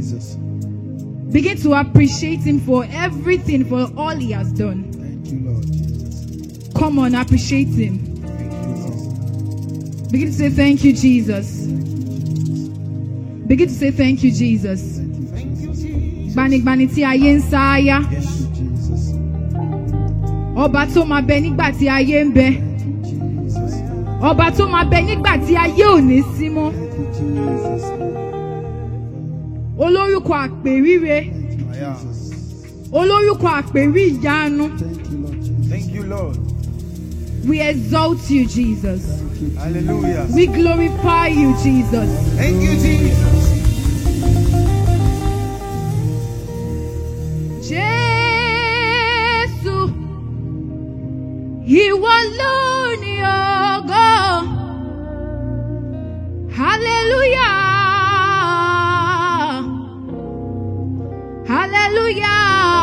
Jesus. Begin to appreciate him for everything, for all he has done. Thank you, Lord Jesus. Come on, appreciate him. Thank you, Lord. Begin to say thank you, Jesus. Begin to say thank you, Jesus. Thank you, Jesus. Gbani gbani tí ayé ń sáyà. Yes, Jesus. Ọba tó máa bẹ nígbà tí ayé ń bẹ. Jesus. Ọba tó máa bẹ nígbà tí ayé ò ní sí mọ́. Thank you, Jesus. Olórúkọ àpèríre. Jesus. Olórúkọ àpèrí ìyanu. Thank you, Lord Jesus. Thank you, Lord. We exalt you, Jesus. Hallelujah. We glorify you, Jesus. Thank you, Jesus. Jésù, ìwọ ló ní ògo. Hallelujah. Hallelujah.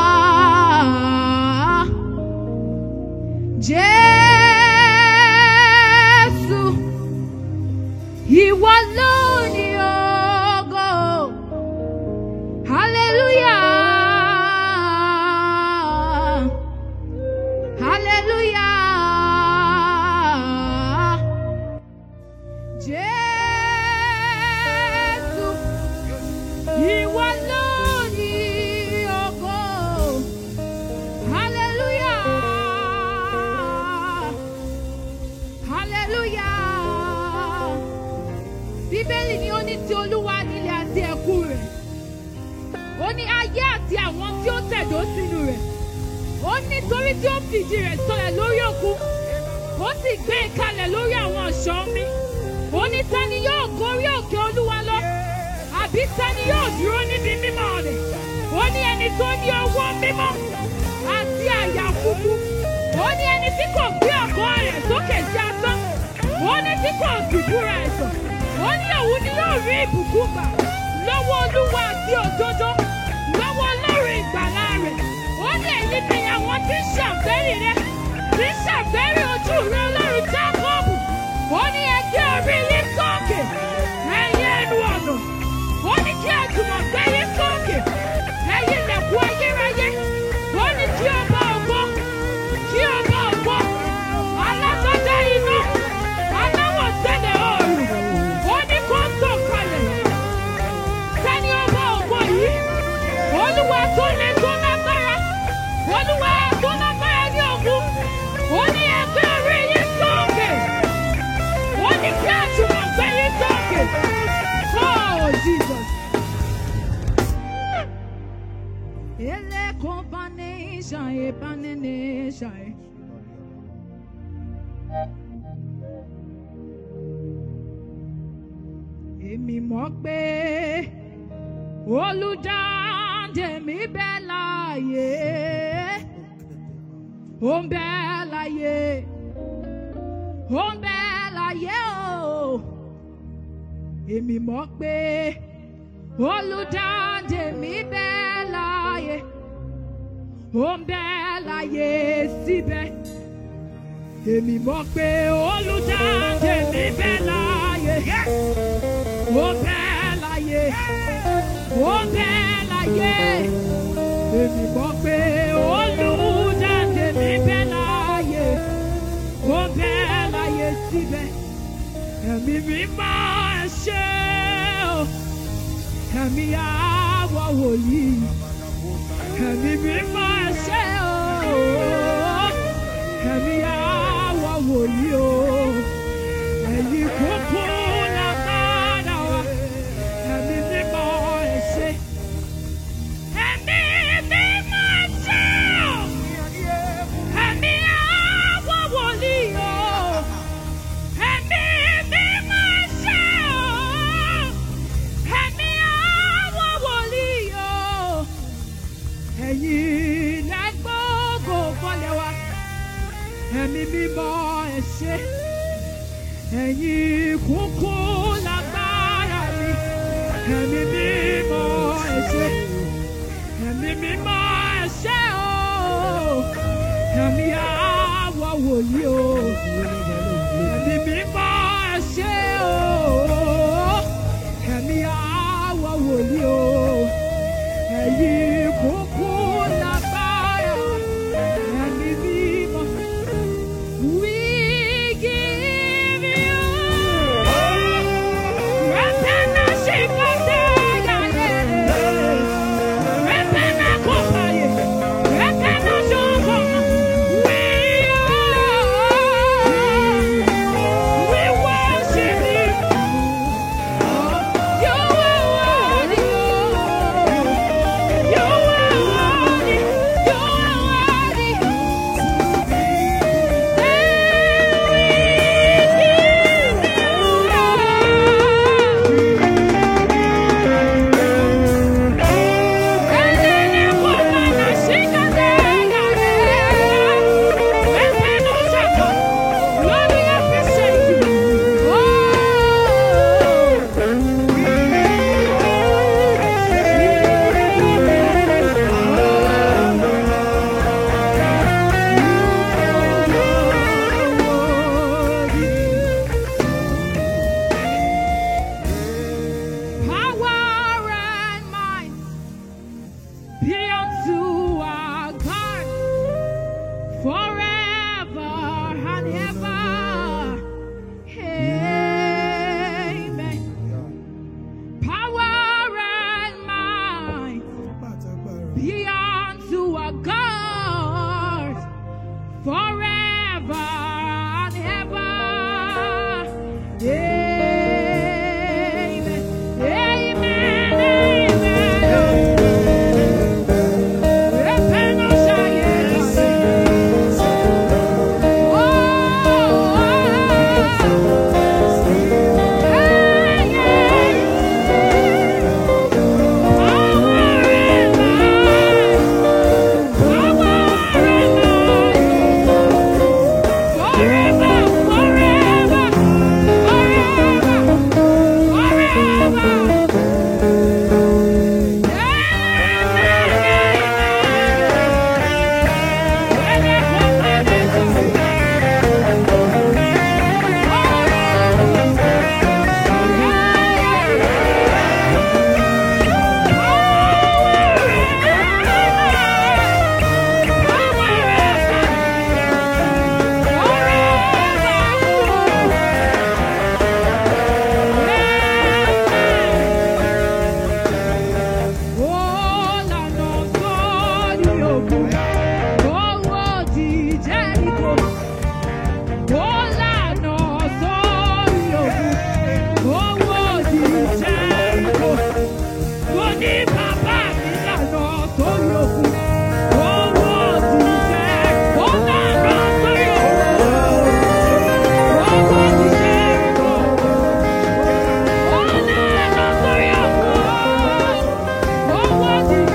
Jésù, ìwọ ló ní ògo. Hallelujah. Hallelujah. Jésù, ìwọ ló ní ògo. Hallelujah. Hallelujah. Bíbélì ni ó ní ti Olúwa nílé àti ẹ̀kún rẹ̀. Ó ní ayé àti àwọn tí ó tẹ̀dó sínú rẹ̀. Ó ní torí tí ó fìdí rẹ̀ sọlẹ̀ lórí òkun. Ó sì gbé e kalẹ̀ lórí àwọn ọ̀ṣọ́ omi. Ó ní ta ni yóò gorí òkè Olúwa lọ? Àbí ta ni yóò dúró níbi mímọ́ rẹ̀? Ó ní ẹni tó ní ọwọ́ mímọ́ àti àyà funfun. Ó ní ẹni tí kò gbé ọ̀gọ́ rẹ̀ sókè sí asán. Ó ní tí kò dùbúra ẹ̀sọ̀. Ó ní òun ni yóò rí ìbùkún gbà lọ́wọ́ Olúwa àti òdodo, lọ́wọ́ Ọlọ́run ìgbàlà rẹ̀. Ó ní èyí ni àwọn tí ń ṣàfẹ́rí rẹ̀, tí ń ṣàfẹ́rí ojú rẹ̀ Ọlọ́run Jákọ́bù. Ó ní ẹ gbé orí yín sókè, ẹ̀yin ẹnu ọ̀nà. Ó ní kí àjùmọ̀ gbé yín sókè, ẹ̀yin ilẹ̀kùn ayérayé. Ó ní kí ọba ògo, kí ọba ògo, alágbádá iná, aláwọ̀ tẹ́lẹ̀ oòrùn. Ó ní kó sọ̀kalẹ̀. Sẹ́ni ọba ògo yìí, Olúwa tó lè tó lágbára, Olúwa tó lágbára ní ogun. Ó ní ẹ gbé orí yín sókè. Ó ní kí àjùmọ̀ gbé yín sókè. Oh, Jesus. Ele companisha e panenesha. Èmi mọ̀ pé olùdáǹdè mi bẹ láàyè. Ó ń bẹ láàyè. Ó ń bẹ láàyè o. Èmi mọ̀ pé olùdáǹdè mi bẹ láàyè. Ó ń bẹ láàyè síbẹ̀. Èmi mọ̀ pé olùdáǹdè mi bẹ láàyè. Ó ń bẹ láàyè. Ó ń bẹ láàyè. Èmi mọ̀ pé olùdáǹdè mi bẹ láàyè. Ó ń bẹ láàyè síbẹ̀. Ẹ̀mí mi máa ṣe o. Ẹ̀mí àwọ̀ wòlíì. Ẹ̀mí mi máa ṣe o. Ẹ̀mí àwọ̀ wòlíì o. Ẹ̀yin kúkú lágbára wa. Ẹ̀mí mi máa ṣe. Ẹ̀mí mi máa ṣe o. Ẹ̀mí àwọ̀ wòlíì o. Ẹ̀mí mi máa ṣe o. Ẹ̀mí àwọ̀ wòlíì o. Ẹ̀yin lẹ́gbọ́gbọ́ fọlẹ̀ wa. Ẹ̀mí mímọ́ ẹ ṣé. Ẹ̀yin kúkú lágbára mi. Ẹ̀mí mímọ́ ẹ ṣé. Ẹ̀mí mímọ́ ẹ ṣé o. Ẹ̀mí àwọ̀ wòlíì o. Ẹ̀mí mímọ́ ẹ ṣé o. Ẹ̀mí àwọ̀ wòlíì o. bàbá mi lànà sórí òkun. Owó òṣìṣẹ́ ó lànà sórí òkun. Owó òṣìṣẹ́ ó lànà sórí òkun. Owó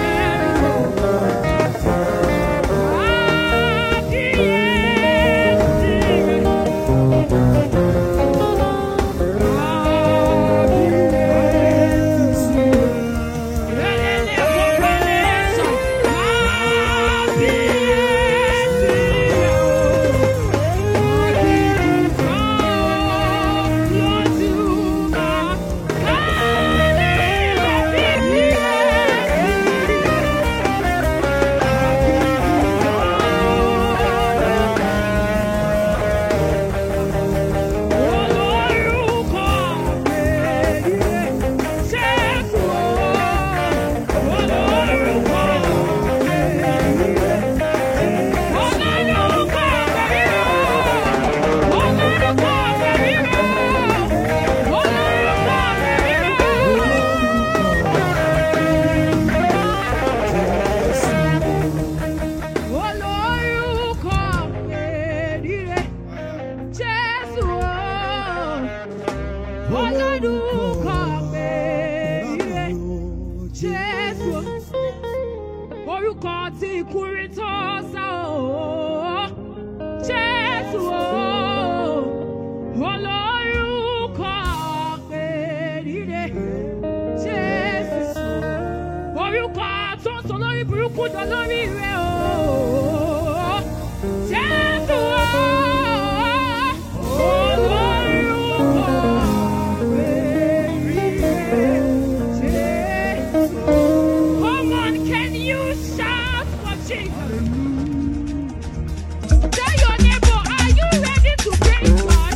orúkọ tí ikú rí tó sá o, Jésù o, olórúkọ pèrire, Jésù, orúkọ tó ń sọ lórí burúkú dán lórí rẹ o, Jésù o, olórúkọ pèrire, Jésù. Come on, can you shout for Jesus? Tell your neighbor, are you ready to praise God?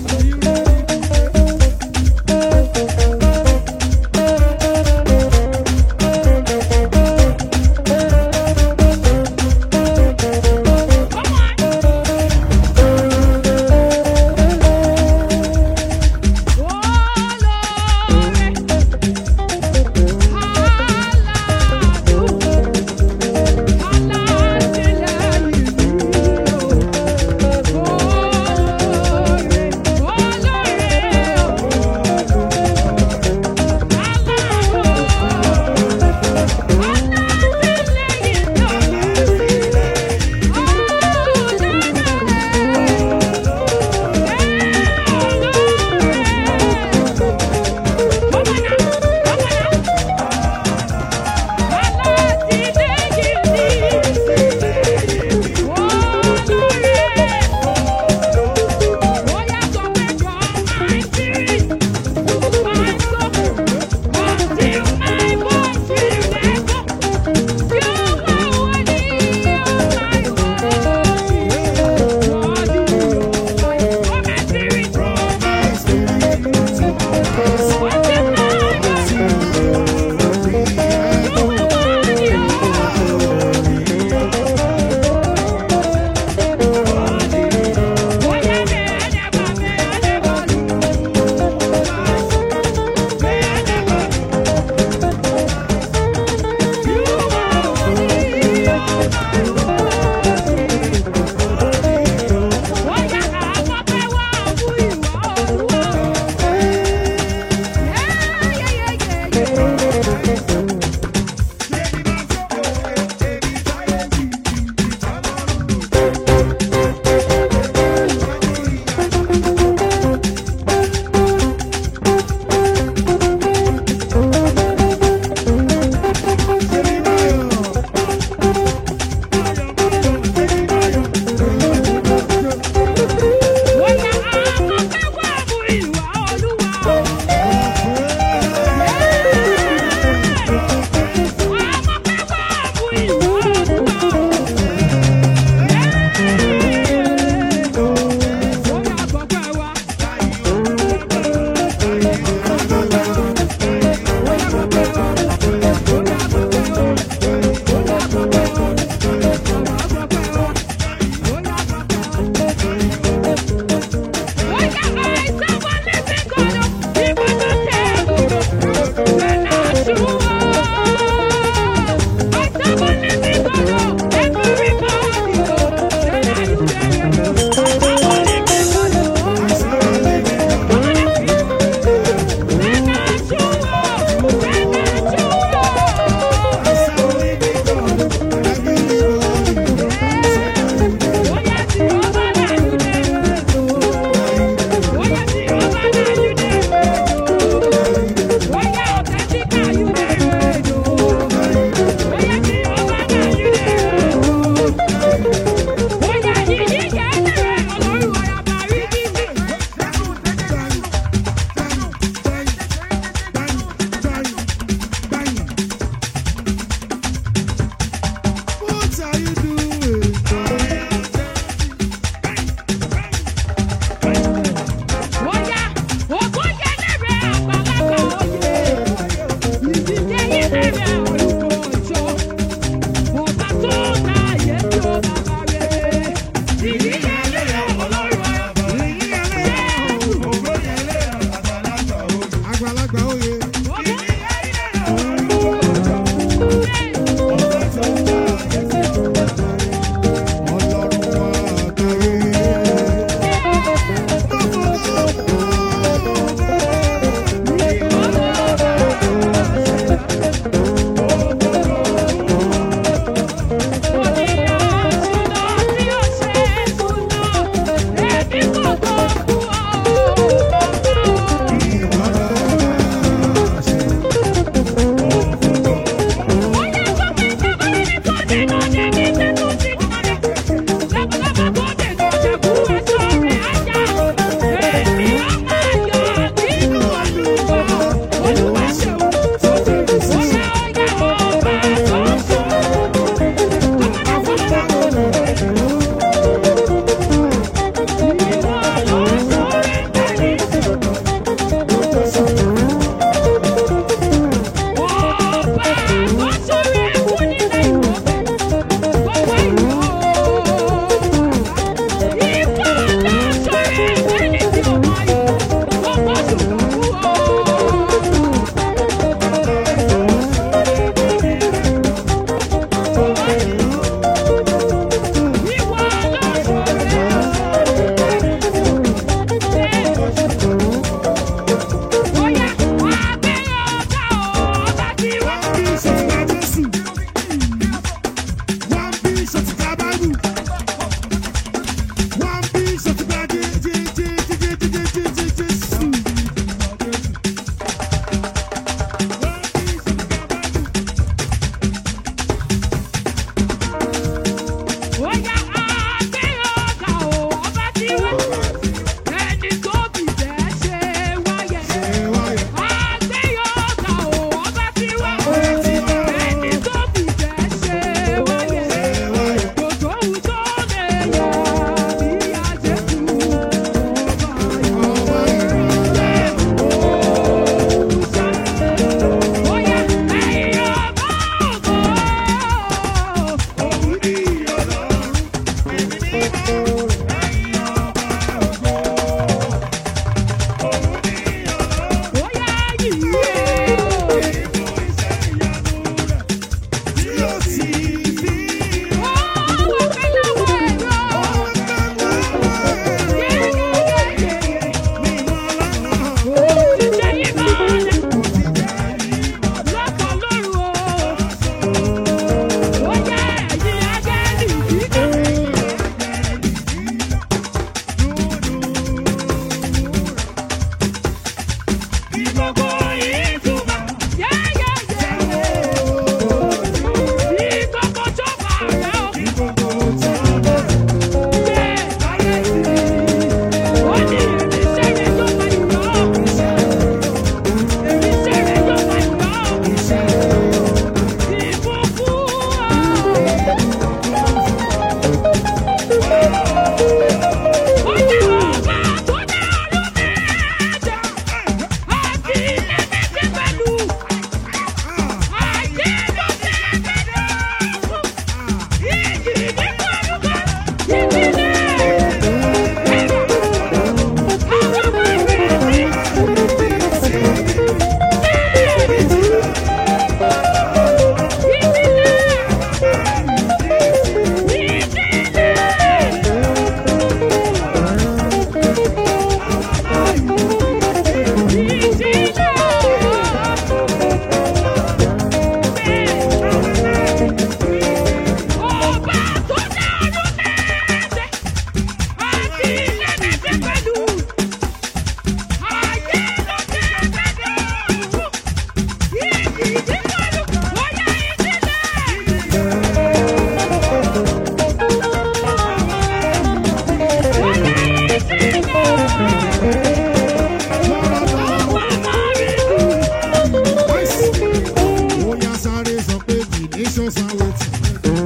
Jesus are with you.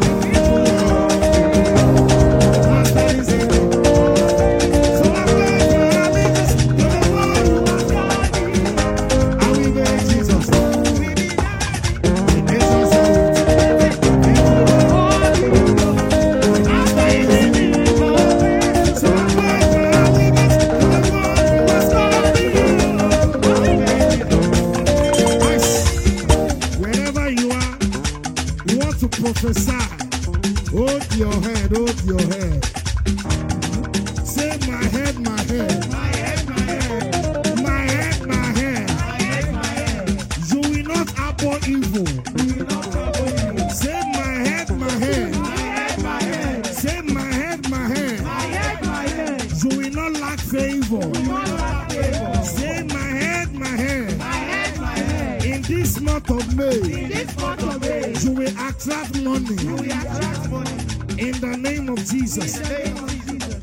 Prophesy. Hold your head, hold your head. Say my head, my head. My head, my head. My head, my head. My head, my head. You will not abhor evil. You will not abhor evil. Say my head, my head. My head, my head. Say my head, my head. My head, my head. You will not lack favor. You will not lack favor. Say my head, my head. My head, my head. In this month of May. In this month of May. You will attract money. You will attract money. In the name of Jesus. In the name of Jesus.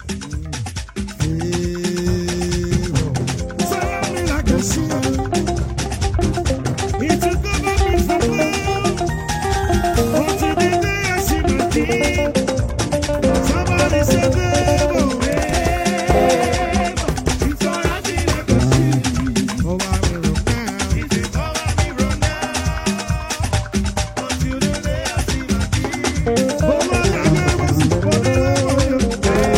Follow me like a shield. It will cover me from love. Until the day I see my king. Somebody say, favor. It's around me like a shield. Oh, I will run now. It will cover me run now. Until the day I see my king. Oh, my God,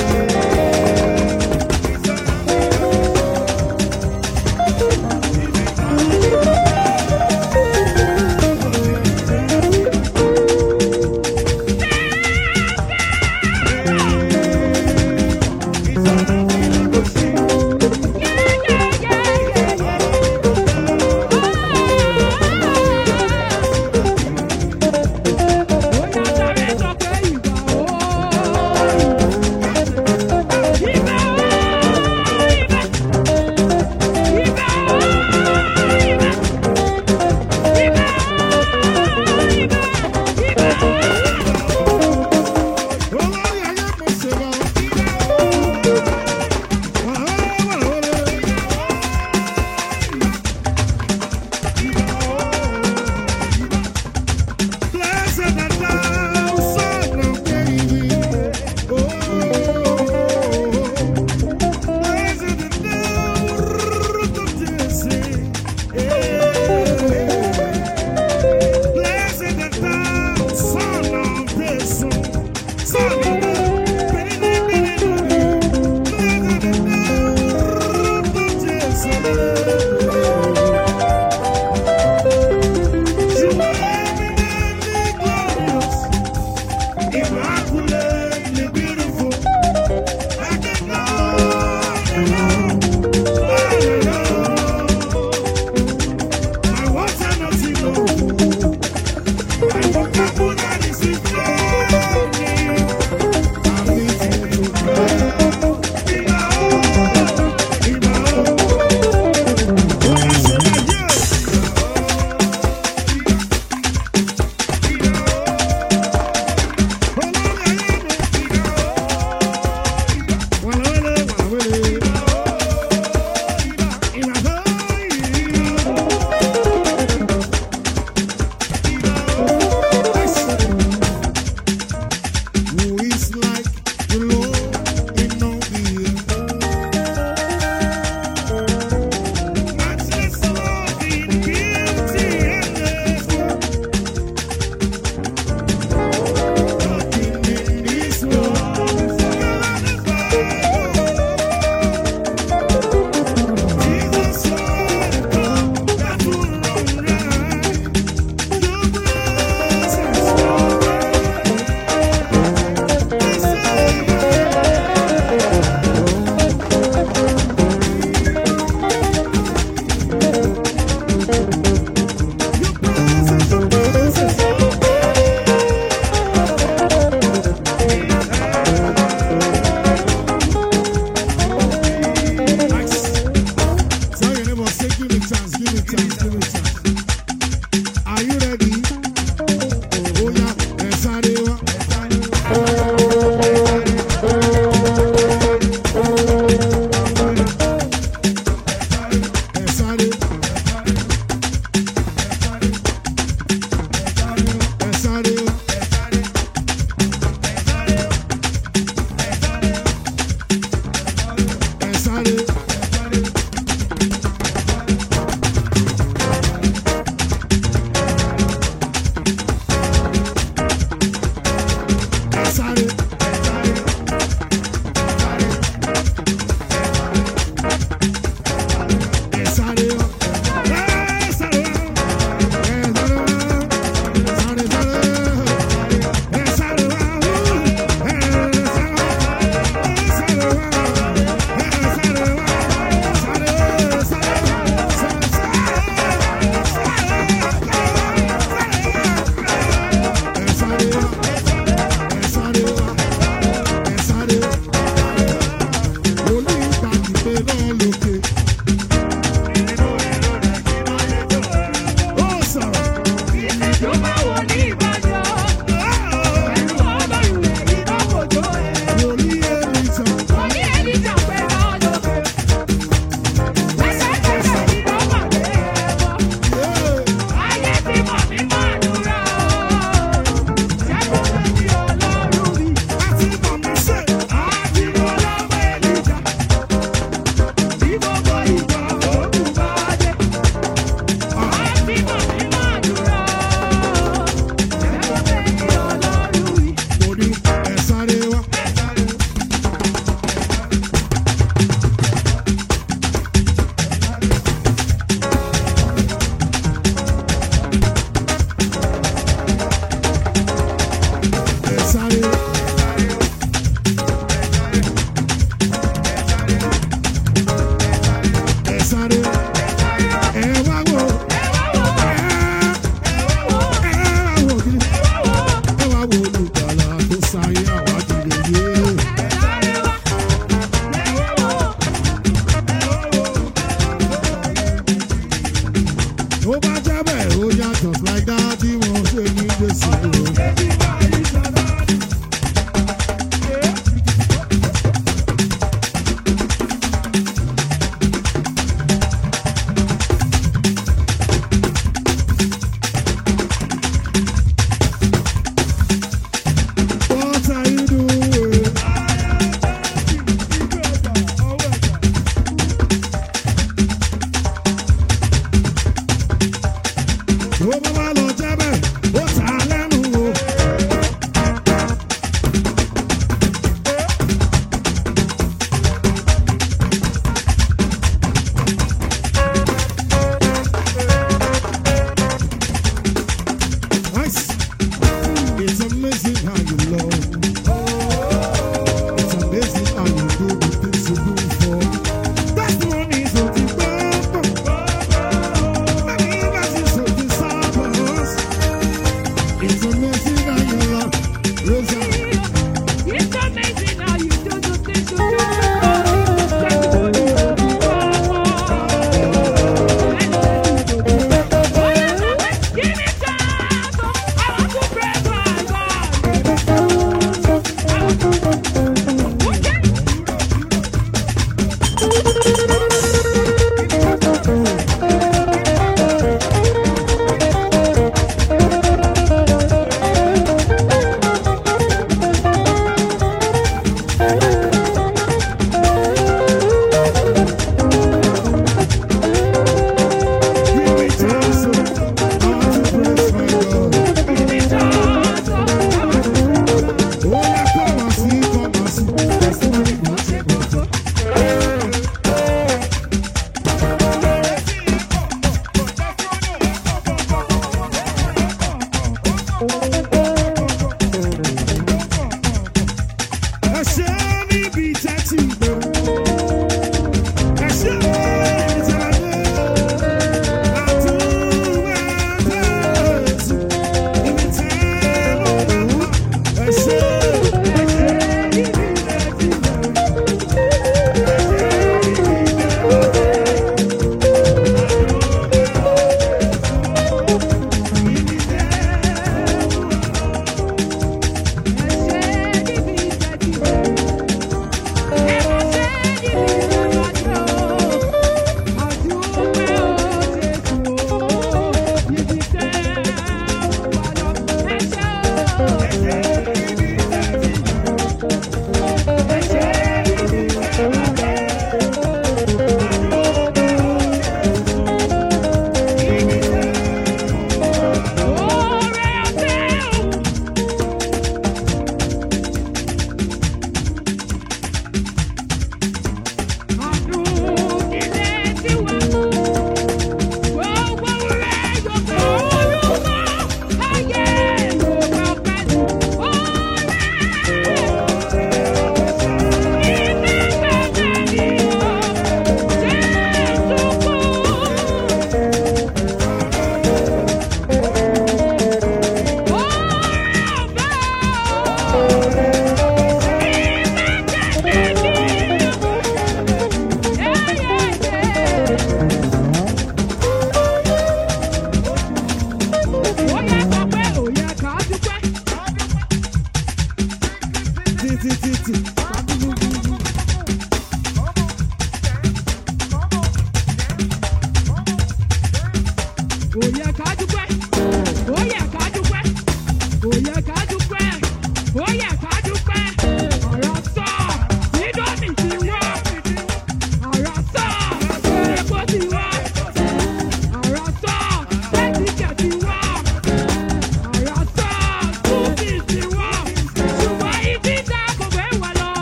Ṣùgbọ́n ibi dáàbò bẹ́ẹ̀ wà lọ.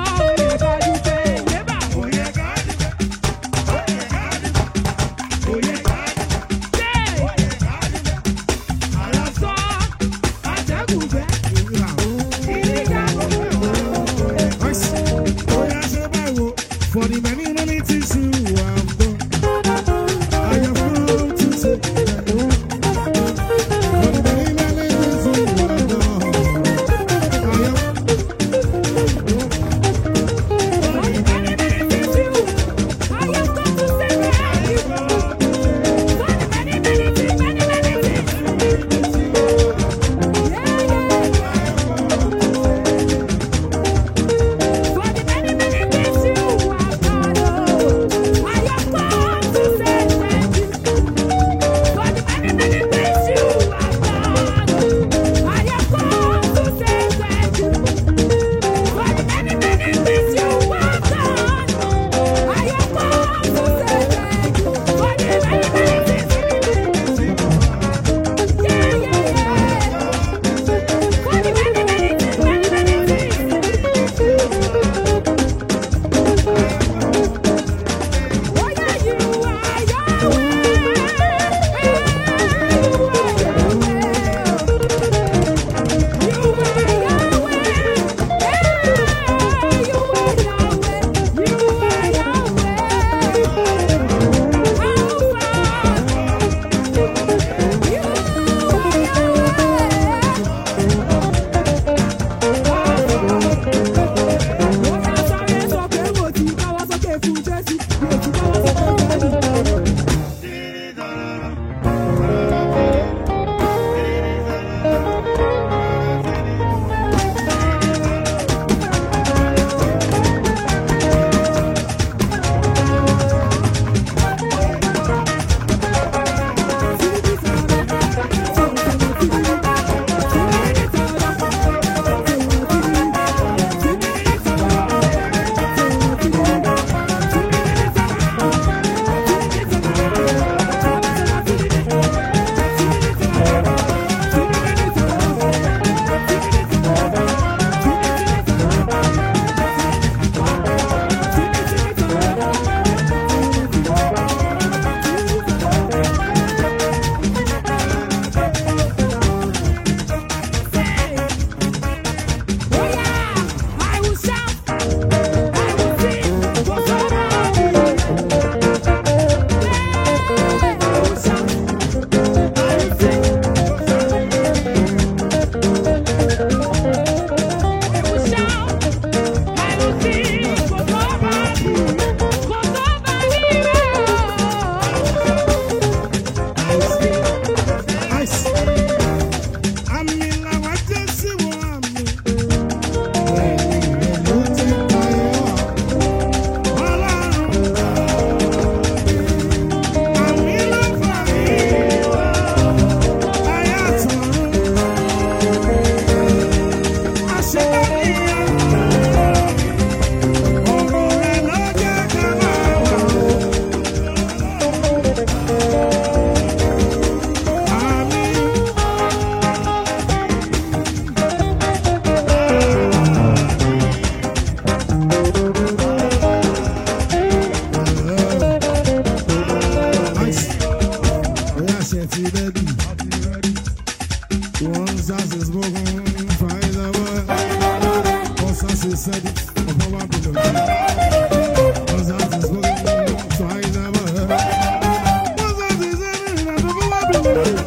has spoken, find the word. Cause has said it, of our beloved. Cause has spoken, find the word. Cause has said it, of our beloved.